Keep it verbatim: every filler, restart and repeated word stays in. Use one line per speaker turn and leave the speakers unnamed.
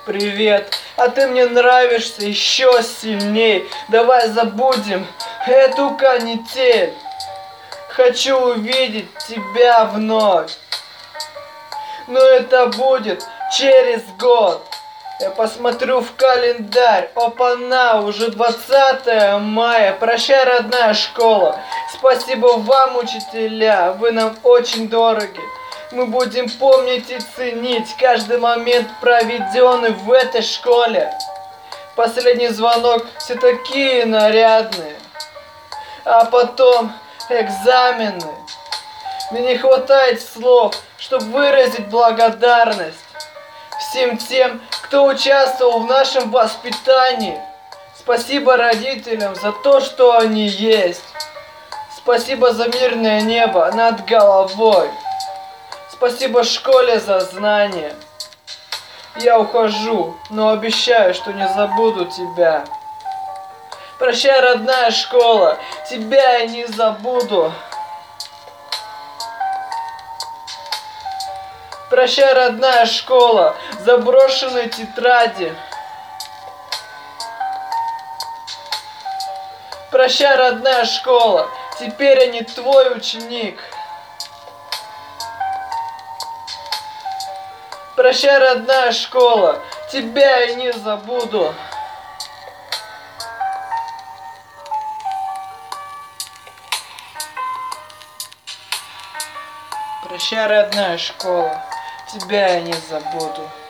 Привет, а ты мне нравишься еще сильней. Давай забудем эту канитель. Хочу увидеть тебя вновь. Но это будет через год. Я посмотрю в календарь. Опа-на, уже двадцатое мая. Прощай, родная школа. Спасибо вам, учителя. Вы нам очень дороги. Мы будем помнить и ценить каждый момент, проведенный в этой школе. Последний звонок, все такие нарядные. А потом экзамены. Мне не хватает слов, чтобы выразить благодарность всем тем, кто участвовал в нашем воспитании. Спасибо родителям за то, что они есть. Спасибо за мирное небо над головой. Спасибо школе за знания. Я ухожу, но обещаю, что не забуду тебя. Прощай, родная школа, тебя я не забуду. Прощай, родная школа, заброшенные тетради. Прощай, родная школа, теперь я не твой ученик. Прощай, родная школа, тебя я не забуду. Прощай, родная школа, тебя я не забуду.